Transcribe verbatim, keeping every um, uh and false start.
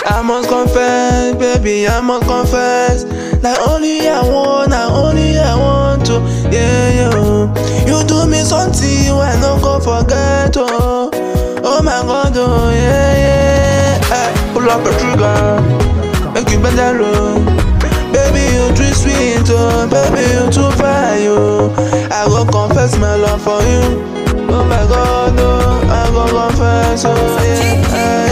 I must confess, baby, I must confess. Like only I want, I only I want to. Yeah, yeah. You do me something when no go forget. Oh, oh my God, oh yeah, yeah. I pull up a trigger, make you bend that low. Baby, you too sweet, oh, baby, you too fine, oh. I go confess my love for you. Oh my God, oh, I go confess, oh yeah.